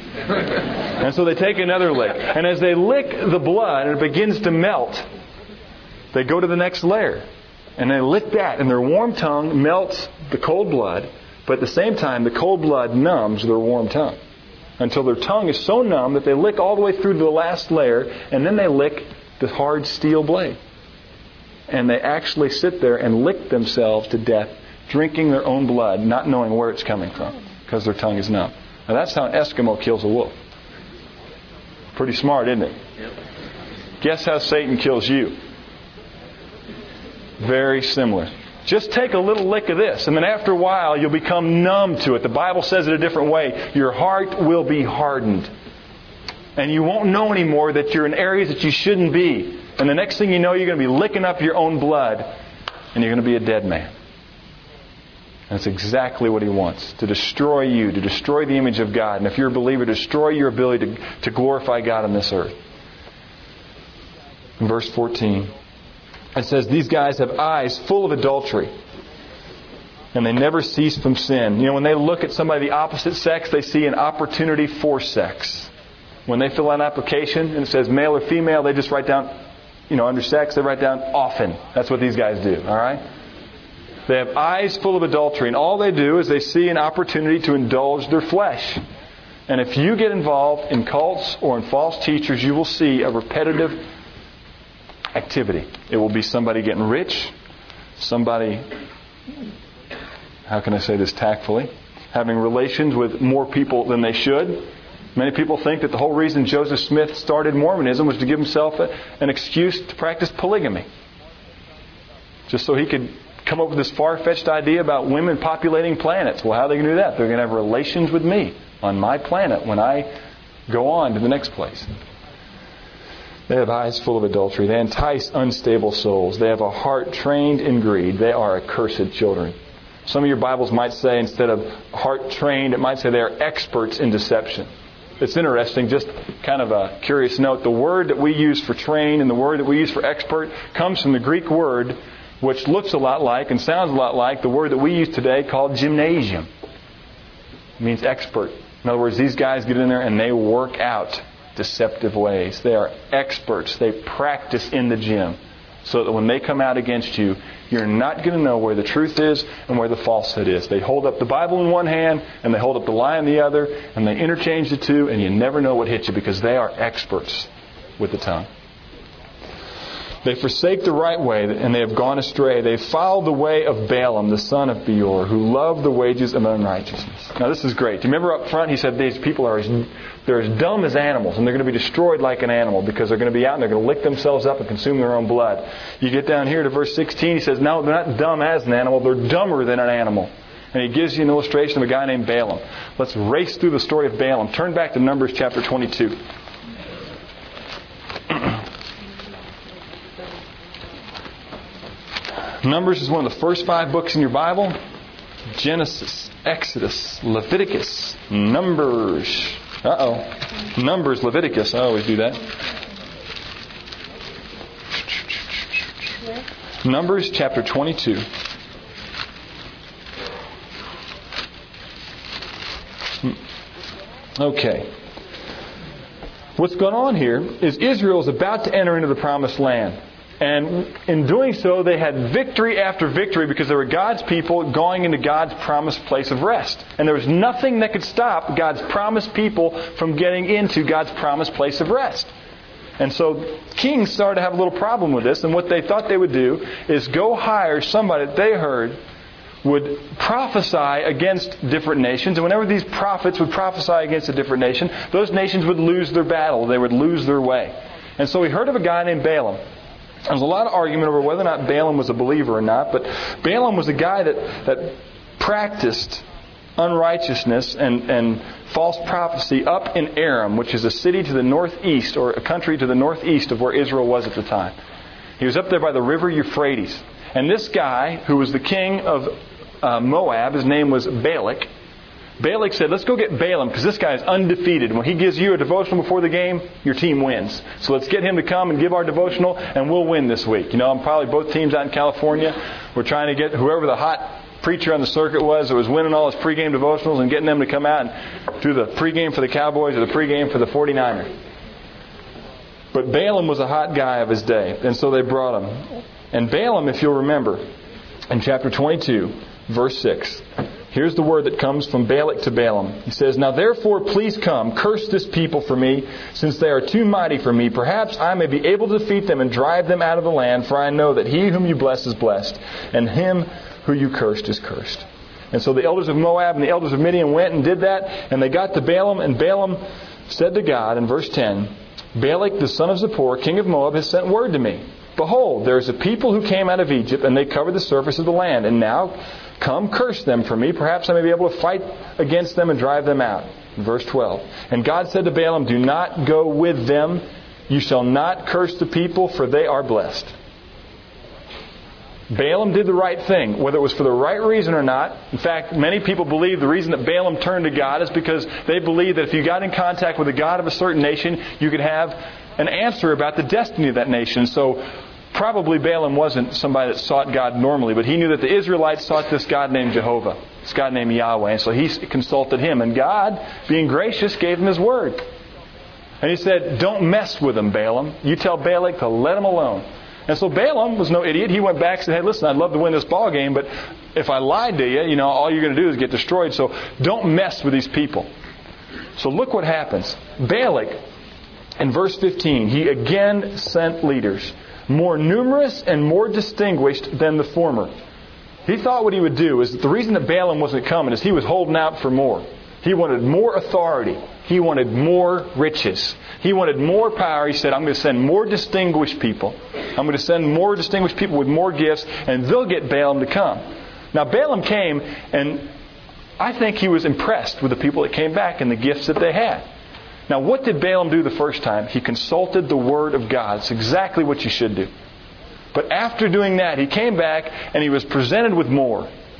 And so they take another lick. And as they lick the blood and it begins to melt, they go to the next layer. And they lick that. And their warm tongue melts the cold blood. But at the same time, the cold blood numbs their warm tongue. Until their tongue is so numb that they lick all the way through to the last layer, and then they lick the hard steel blade. And they actually sit there and lick themselves to death, drinking their own blood, not knowing where it's coming from, because their tongue is numb. Now that's how an Eskimo kills a wolf. Pretty smart, isn't it? Guess how Satan kills you? Very similar. Just take a little lick of this, and then after a while, you'll become numb to it. The Bible says it a different way. Your heart will be hardened. And you won't know anymore that you're in areas that you shouldn't be. And the next thing you know, you're going to be licking up your own blood, and you're going to be a dead man. That's exactly what he wants. To destroy you, to destroy the image of God. And if you're a believer, destroy your ability to glorify God on this earth. In verse 14... it says, these guys have eyes full of adultery. And they never cease from sin. You know, when they look at somebody of the opposite sex, they see an opportunity for sex. When they fill out an application and it says male or female, they just write down, under sex, they write down often. That's what these guys do, all right? They have eyes full of adultery. And all they do is they see an opportunity to indulge their flesh. And if you get involved in cults or in false teachers, you will see a repetitive activity. It will be somebody getting rich, somebody, how can I say this tactfully, having relations with more people than they should. Many people think that the whole reason Joseph Smith started Mormonism was to give himself an excuse to practice polygamy. Just so he could come up with this far-fetched idea about women populating planets. Well, how are they going to do that? They're going to have relations with me on my planet when I go on to the next place. They have eyes full of adultery. They entice unstable souls. They have a heart trained in greed. They are accursed children. Some of your Bibles might say, instead of heart trained, it might say they are experts in deception. It's interesting, just kind of a curious note. The word that we use for train and the word that we use for expert comes from the Greek word, which looks a lot like and sounds a lot like the word that we use today called gymnasium. It means expert. In other words, these guys get in there and they work out deceptive ways. They are experts. They practice in the gym so that when they come out against you, you're not going to know where the truth is and where the falsehood is. They hold up the Bible in one hand and they hold up the lie in the other, and they interchange the two, and you never know what hits you because they are experts with the tongue. They forsake the right way, and they have gone astray. They followed the way of Balaam, the son of Beor, who loved the wages of unrighteousness. Now this is great. Do you remember up front he said these people they're as dumb as animals, and they're going to be destroyed like an animal because they're going to be out and they're going to lick themselves up and consume their own blood. You get down here to verse 16, he says, no, they're not dumb as an animal, they're dumber than an animal. And he gives you an illustration of a guy named Balaam. Let's race through the story of Balaam. Turn back to Numbers chapter 22. Numbers is one of the first 5 books in your Bible. Genesis, Exodus, Leviticus, Numbers. Numbers, Leviticus. I always do that. Numbers chapter 22. Okay. What's going on here is Israel is about to enter into the promised land. And in doing so, they had victory after victory because they were God's people going into God's promised place of rest. And there was nothing that could stop God's promised people from getting into God's promised place of rest. And so kings started to have a little problem with this. And what they thought they would do is go hire somebody that they heard would prophesy against different nations. And whenever these prophets would prophesy against a different nation, those nations would lose their battle. They would lose their way. And so he heard of a guy named Balaam. There was a lot of argument over whether or not Balaam was a believer or not, but Balaam was a guy that practiced unrighteousness and false prophecy up in Aram, which is a city to the northeast, or a country to the northeast of where Israel was at the time. He was up there by the river Euphrates. And this guy, who was the king of Moab, his name was Balak. Balak said, let's go get Balaam because this guy is undefeated. When he gives you a devotional before the game, your team wins. So let's get him to come and give our devotional and we'll win this week. You know, I'm probably both teams out in California. We're trying to get whoever the hot preacher on the circuit was that was winning all his pregame devotionals and getting them to come out and do the pregame for the Cowboys or the pregame for the 49ers. But Balaam was a hot guy of his day, and so they brought him. And Balaam, if you'll remember, in chapter 22, verse 6, here's the word that comes from Balak to Balaam. He says, now therefore please come, curse this people for me, since they are too mighty for me. Perhaps I may be able to defeat them and drive them out of the land, for I know that he whom you bless is blessed, and him who you cursed is cursed. And so the elders of Moab and the elders of Midian went and did that, and they got to Balaam, and Balaam said to God in verse 10, Balak the son of Zippor, king of Moab, has sent word to me. Behold, there is a people who came out of Egypt, and they covered the surface of the land. And now, come, curse them for me. Perhaps I may be able to fight against them and drive them out. Verse 12. And God said to Balaam, do not go with them. You shall not curse the people, for they are blessed. Balaam did the right thing, whether it was for the right reason or not. In fact, many people believe the reason that Balaam turned to God is because they believed that if you got in contact with the God of a certain nation, you could have an answer about the destiny of that nation. So probably Balaam wasn't somebody that sought God normally, but he knew that the Israelites sought this God named Jehovah, this God named Yahweh. And so he consulted him, and God, being gracious, gave him his word. And he said, don't mess with them, Balaam. You tell Balak to let him alone. And so Balaam was no idiot. He went back and said, hey, listen, I'd love to win this ball game, but if I lied to you, all you're going to do is get destroyed. So don't mess with these people. So look what happens. Balak, in verse 15, he again sent leaders, more numerous and more distinguished than the former. He thought what he would do is that the reason that Balaam wasn't coming is he was holding out for more. He wanted more authority. He wanted more riches. He wanted more power. He said, I'm going to send more distinguished people. I'm going to send more distinguished people with more gifts, and they'll get Balaam to come. Now, Balaam came, and I think he was impressed with the people that came back and the gifts that they had. Now, what did Balaam do the first time? He consulted the Word of God. It's exactly what you should do. But after doing that, he came back, and he was presented with more.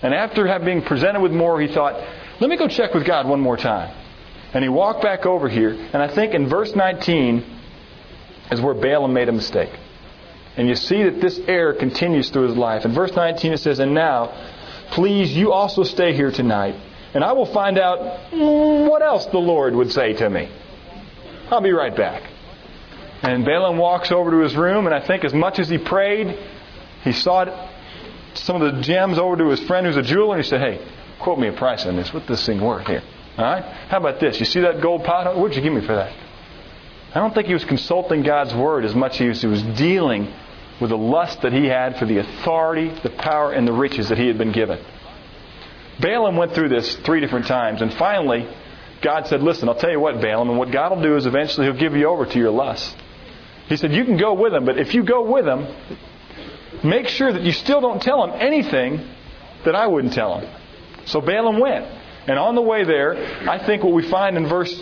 And after being presented with more, he thought, let me go check with God one more time. And he walked back over here, and I think in verse 19 is where Balaam made a mistake. And you see that this error continues through his life. In verse 19 it says, and now, please, you also stay here tonight, and I will find out what else the Lord would say to me. I'll be right back. And Balaam walks over to his room, and I think as much as he prayed, he sought some of the gems over to his friend who's a jeweler, and he said, hey, quote me a price on this. What's this thing worth here? All right? How about this? You see that gold pot? What'd you give me for that? I don't think he was consulting God's Word as much as he was dealing with the lust that he had for the authority, the power, and the riches that he had been given. Balaam went through this 3 different times, and finally, God said, listen, I'll tell you what, Balaam, and what God will do is eventually He'll give you over to your lust. He said, you can go with him, but if you go with him, make sure that you still don't tell him anything that I wouldn't tell him. So Balaam went. And on the way there, I think what we find in verse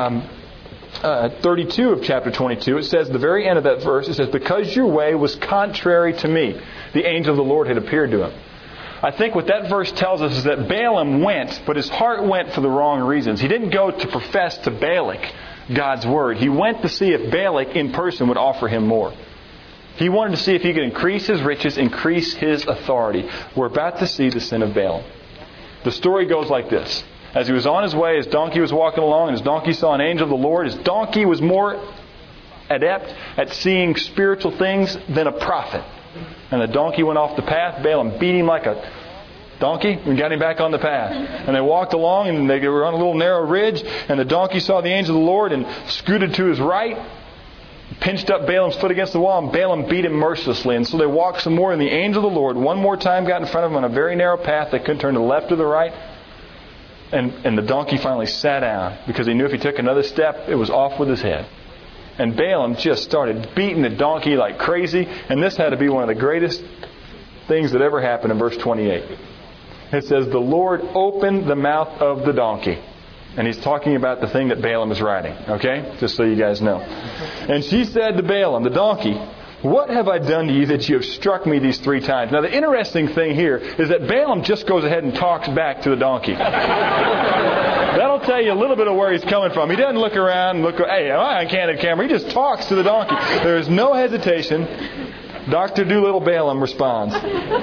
32 of chapter 22, it says, the very end of that verse, it says, because your way was contrary to me, the angel of the Lord had appeared to him. I think what that verse tells us is that Balaam went, but his heart went for the wrong reasons. He didn't go to profess to Balak God's Word. He went to see if Balak in person would offer him more. He wanted to see if he could increase his riches, increase his authority. We're about to see the sin of Balaam. The story goes like this. As he was on his way, his donkey was walking along, and his donkey saw an angel of the Lord. His donkey was more adept at seeing spiritual things than a prophet. And the donkey went off the path. Balaam beat him like a donkey and got him back on the path. And they walked along, and they were on a little narrow ridge, and the donkey saw the angel of the Lord and scooted to his right, pinched up Balaam's foot against the wall, and Balaam beat him mercilessly. And so they walked some more, and the angel of the Lord one more time got in front of him on a very narrow path. They couldn't turn to the left or the right. And the donkey finally sat down because he knew if he took another step, it was off with his head. And Balaam just started beating the donkey like crazy. And this had to be one of the greatest things that ever happened in verse 28. It says, the Lord opened the mouth of the donkey. And he's talking about the thing that Balaam is riding. Okay? Just so you guys know. And she said to Balaam, the donkey, what have I done to you that you have struck me these 3 times? Now the interesting thing here is that Balaam just goes ahead and talks back to the donkey. That'll tell you a little bit of where he's coming from. He doesn't look around and look, hey, am I on candid camera? He just talks to the donkey. There is no hesitation. Dr. Doolittle Balaam responds.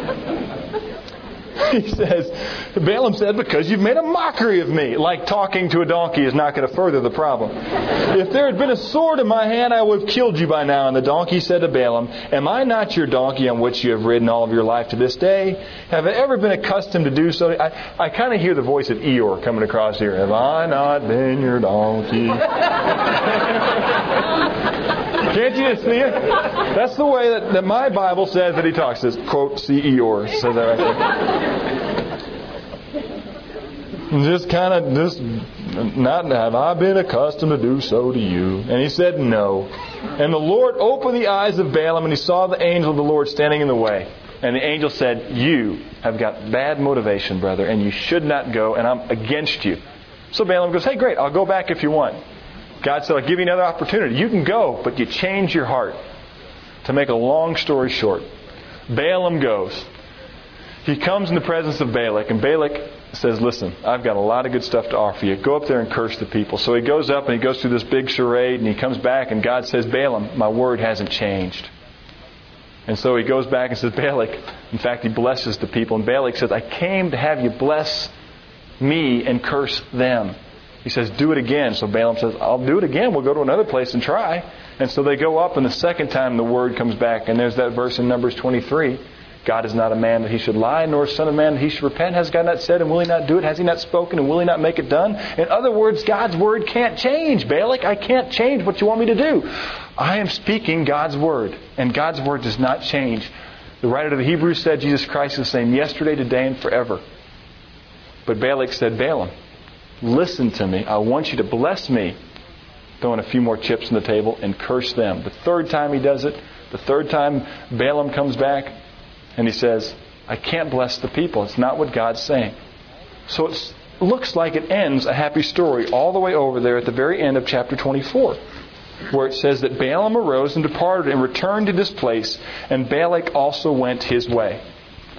He says, Balaam said, because you've made a mockery of me. Like talking to a donkey is not going to further the problem. If there had been a sword in my hand, I would have killed you by now. And the donkey said to Balaam, am I not your donkey on which you have ridden all of your life to this day? Have I ever been accustomed to do so? I kind of hear the voice of Eeyore coming across here. Have I not been your donkey? Can't you just see it? That's the way that my Bible says that he talks. It says, quote, see Eeyore. Says that right there. Just kind of, not have I been accustomed to do so to you? And he said, no. And the Lord opened the eyes of Balaam, and he saw the angel of the Lord standing in the way. And the angel said, you have got bad motivation, brother, and you should not go, and I'm against you. So Balaam goes, hey, great, I'll go back if you want. God said, I'll give you another opportunity. You can go, but you change your heart. To make a long story short, Balaam goes. He comes in the presence of Balak, and Balak says, listen, I've got a lot of good stuff to offer you. Go up there and curse the people. So he goes up and he goes through this big charade, and he comes back, and God says, Balaam, my word hasn't changed. And so he goes back and says, Balak, in fact, he blesses the people. And Balak says, I came to have you bless me and curse them. He says, do it again. So Balaam says, I'll do it again. We'll go to another place and try. And so they go up, and the second time the word comes back. And there's that verse in Numbers 23. God is not a man that he should lie, nor a son of man that he should repent. Has God not said, and will he not do it? Has he not spoken, and will he not make it done? In other words, God's word can't change, Balak. I can't change what you want me to do. I am speaking God's word, and God's word does not change. The writer of the Hebrews said Jesus Christ is the same yesterday, today, and forever. But Balak said, Balaam, listen to me. I want you to bless me. Throwing a few more chips on the table and curse them. The third time he does it, the third time Balaam comes back and he says, I can't bless the people. It's not what God's saying. So it looks like it ends a happy story all the way over there at the very end of chapter 24, where it says that Balaam arose and departed and returned to this place, and Balak also went his way.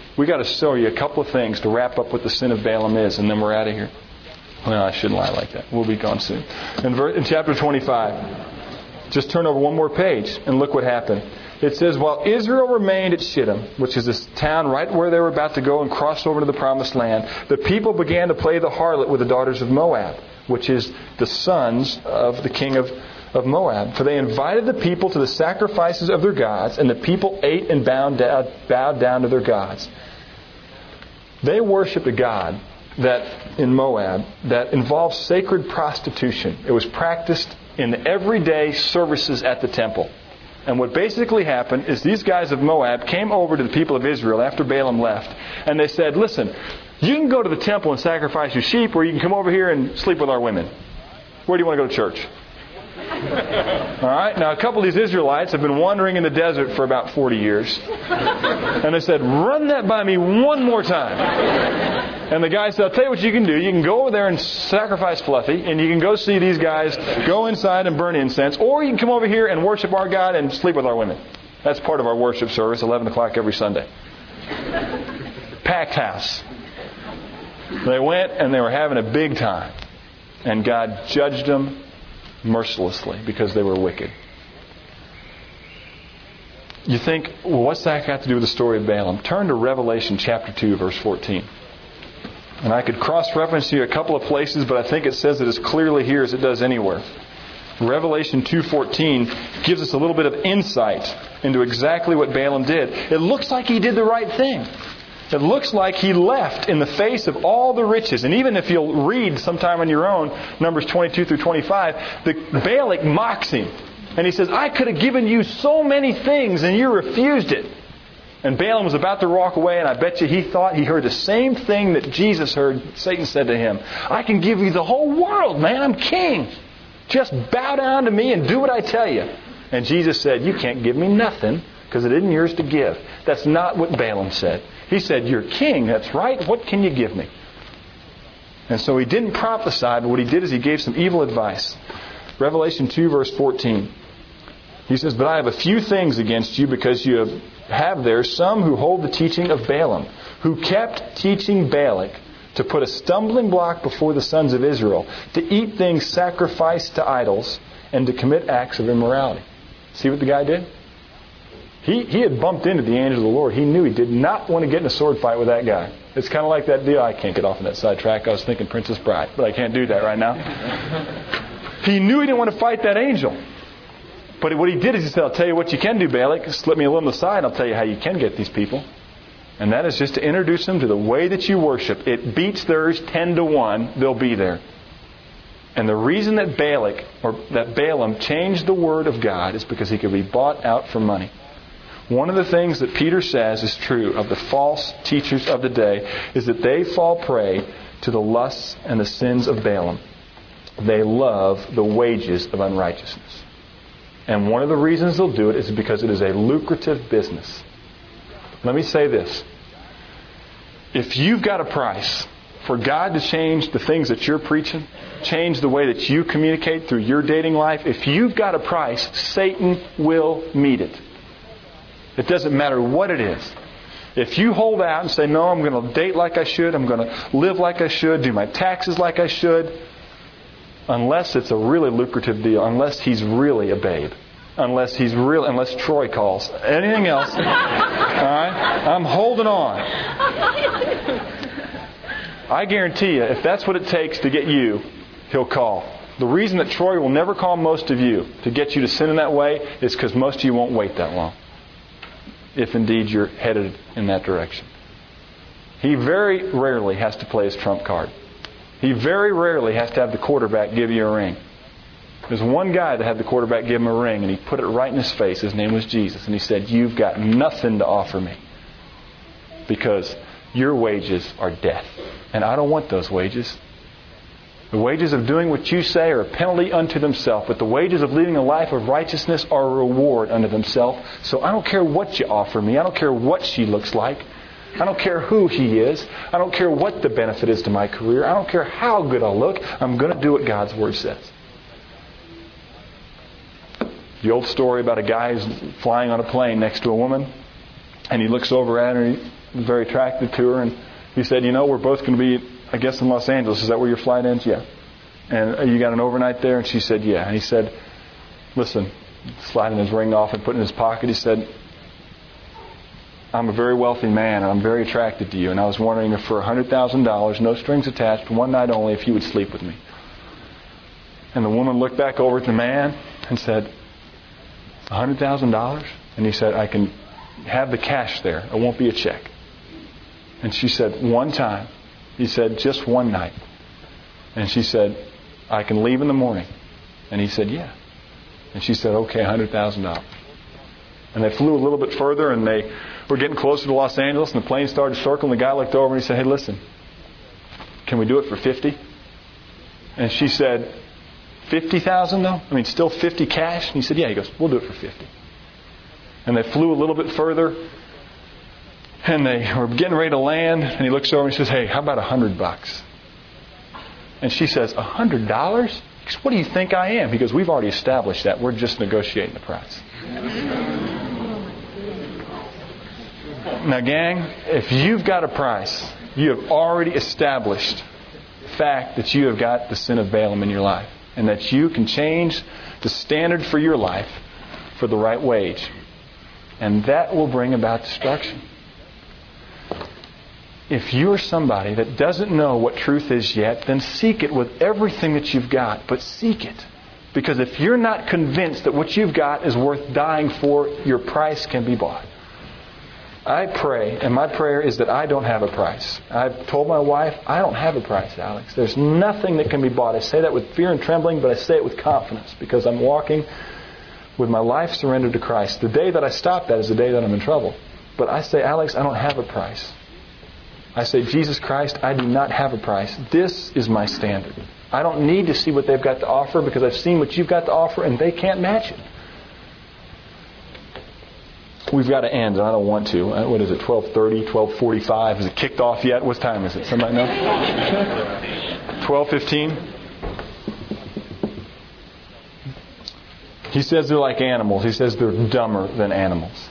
We got to show you a couple of things to wrap up what the sin of Balaam is, and then we're out of here. Well, I shouldn't lie like that. We'll be gone soon. In chapter 25, just turn over one more page and look what happened. It says, while Israel remained at Shittim, which is this town right where they were about to go and cross over to the promised land, the people began to play the harlot with the daughters of Moab, which is the sons of the king of Moab. For they invited the people to the sacrifices of their gods, and the people ate and bowed down to their gods. They worshipped a god that in Moab that involved sacred prostitution. It was practiced in the everyday services at the temple. And what basically happened is these guys of Moab came over to the people of Israel after Balaam left, and they said, listen, you can go to the temple and sacrifice your sheep, or you can come over here and sleep with our women. Where do you want to go to church? All right. Now, a couple of these Israelites have been wandering in the desert for about 40 years. And they said, run that by me one more time. And the guy said, I'll tell you what you can do. You can go over there and sacrifice Fluffy, and you can go see these guys go inside and burn incense, or you can come over here and worship our God and sleep with our women. That's part of our worship service, 11 o'clock every Sunday. Packed house. They went and they were having a big time. And God judged them mercilessly because they were wicked. You think, well, what's that got to do with the story of Balaam? Turn to Revelation chapter 2, verse 14. And I could cross-reference you a couple of places, but I think it says it as clearly here as it does anywhere. Revelation 2:14 gives us a little bit of insight into exactly what Balaam did. It looks like he did the right thing. It looks like he left in the face of all the riches. And even if you'll read sometime on your own, Numbers 22 through 25, Balak mocks him. And he says, I could have given you so many things and you refused it. And Balaam was about to walk away, and I bet you he thought he heard the same thing that Jesus heard. Satan said to him, I can give you the whole world, man. I'm king. Just bow down to me and do what I tell you. And Jesus said, you can't give me nothing because it isn't yours to give. That's not what Balaam said. He said, you're king. That's right. What can you give me? And so he didn't prophesy, but what he did is he gave some evil advice. Revelation 2, verse 14. He says, but I have a few things against you because you have there some who hold the teaching of Balaam, who kept teaching Balak to put a stumbling block before the sons of Israel, to eat things sacrificed to idols, and to commit acts of immorality. See what the guy did? He had bumped into the angel of the Lord. He knew he did not want to get in a sword fight with that guy. It's kind of like that deal. I can't get off on that sidetrack. I was thinking Princess Bride, but I can't do that right now. He knew he didn't want to fight that angel. But what he did is he said, I'll tell you what you can do, Balak. Slip me a little aside and I'll tell you how you can get these people. And that is just to introduce them to the way that you worship. It beats theirs 10-1. They'll be there. And the reason that Balaam changed the word of God is because he could be bought out for money. One of the things that Peter says is true of the false teachers of the day is that they fall prey to the lusts and the sins of Balaam. They love the wages of unrighteousness. And one of the reasons they'll do it is because it is a lucrative business. Let me say this. If you've got a price for God to change the things that you're preaching, change the way that you communicate through your dating life, if you've got a price, Satan will meet it. It doesn't matter what it is. If you hold out and say, no, I'm going to date like I should, I'm going to live like I should, do my taxes like I should, unless it's a really lucrative deal, unless he's really a babe, unless Troy calls, anything else, all right, I'm holding on. I guarantee you, if that's what it takes to get you, he'll call. The reason that Troy will never call most of you to get you to sin in that way is because most of you won't wait that long, if indeed you're headed in that direction. He very rarely has to play his trump card. He very rarely has to have the quarterback give you a ring. There's one guy that had the quarterback give him a ring, and he put it right in his face. His name was Jesus. And he said, you've got nothing to offer me because your wages are death. And I don't want those wages. The wages of doing what you say are a penalty unto themselves, but the wages of leading a life of righteousness are a reward unto themselves. So I don't care what you offer me. I don't care what she looks like. I don't care who he is. I don't care what the benefit is to my career. I don't care how good I look. I'm going to do what God's Word says. The old story about a guy who's flying on a plane next to a woman, and he looks over at her was very attracted to her. And he said, we're both going to be, I guess, in Los Angeles. Is that where your flight ends? Yeah. And you got an overnight there? And she said, yeah. And he said, listen, sliding his ring off and putting it in his pocket, he said, I'm a very wealthy man and I'm very attracted to you. And I was wondering if for $100,000, no strings attached, one night only, if you would sleep with me. And the woman looked back over at the man and said, $100,000? And he said, I can have the cash there. It won't be a check. And she said, one time. He said, just one night. And she said, I can leave in the morning. And he said, yeah. And she said, okay, $100,000. And they flew a little bit further and they were getting closer to Los Angeles and the plane started circling. The guy looked over and he said, hey, listen, can we do it for 50? And she said, 50,000 though? I mean, still 50 cash? And he said, yeah. He goes, we'll do it for 50. And they flew a little bit further and they were getting ready to land. And he looks over and he says, hey, how about $100? And she says, $100? He goes, what do you think I am? He goes, we've already established that. We're just negotiating the price. Now, gang, if you've got a price, you have already established the fact that you have got the sin of Balaam in your life. And that you can change the standard for your life for the right wage. And that will bring about destruction. If you're somebody that doesn't know what truth is yet, then seek it with everything that you've got. But seek it. Because if you're not convinced that what you've got is worth dying for, your price can be bought. I pray, and my prayer is that I don't have a price. I've told my wife, I don't have a price, Alex. There's nothing that can be bought. I say that with fear and trembling, but I say it with confidence because I'm walking with my life surrendered to Christ. The day that I stop that is the day that I'm in trouble. But I say, Alex, I don't have a price. I say, Jesus Christ, I do not have a price. This is my standard. I don't need to see what they've got to offer because I've seen what you've got to offer and they can't match it. We've got to end, and I don't want to. What is it, 12:30, 12:45? Is it kicked off yet? What time is it? Somebody know? 12:15? He says they're like animals. He says they're dumber than animals.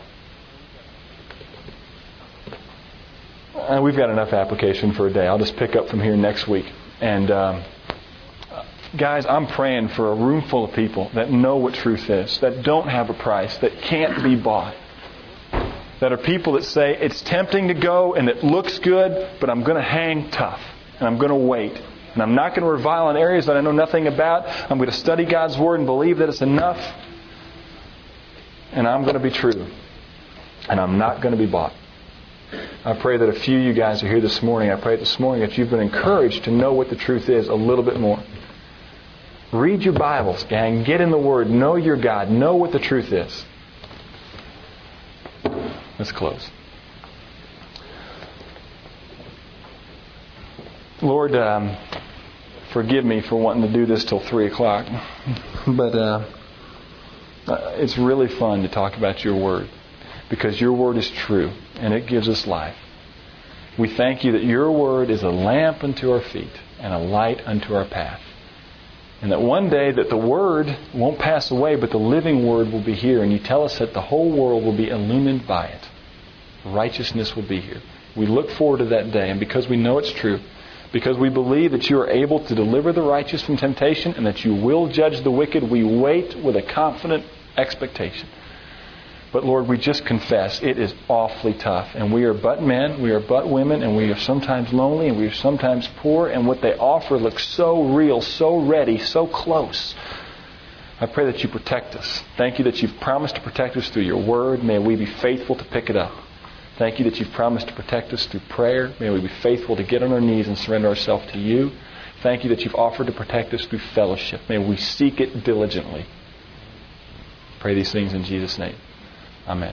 And we've got enough application for a day. I'll just pick up from here next week. And guys, I'm praying for a room full of people that know what truth is, that don't have a price, that can't be bought. That are people that say, it's tempting to go and it looks good, but I'm going to hang tough. And I'm going to wait. And I'm not going to revile in areas that I know nothing about. I'm going to study God's Word and believe that it's enough. And I'm going to be true. And I'm not going to be bought. I pray that a few of you guys are here this morning. I pray this morning that you've been encouraged to know what the truth is a little bit more. Read your Bibles, gang. Get in the Word. Know your God. Know what the truth is. Let's close. Lord, forgive me for wanting to do this till 3 o'clock. But it's really fun to talk about your Word. Because your Word is true. And it gives us life. We thank you that your Word is a lamp unto our feet and a light unto our path. And that one day that the Word won't pass away, but the living Word will be here. And you tell us that the whole world will be illumined by it. Righteousness will be here. We look forward to that day. And because we know it's true, because we believe that you are able to deliver the righteous from temptation and that you will judge the wicked, we wait with a confident expectation. But Lord, we just confess it is awfully tough. And we are but men, we are but women, and we are sometimes lonely, and we are sometimes poor, and what they offer looks so real, so ready, so close. I pray that you protect us. Thank you that you've promised to protect us through your Word. May we be faithful to pick it up. Thank you that you've promised to protect us through prayer. May we be faithful to get on our knees and surrender ourselves to you. Thank you that you've offered to protect us through fellowship. May we seek it diligently. Pray these things in Jesus' name. Amen.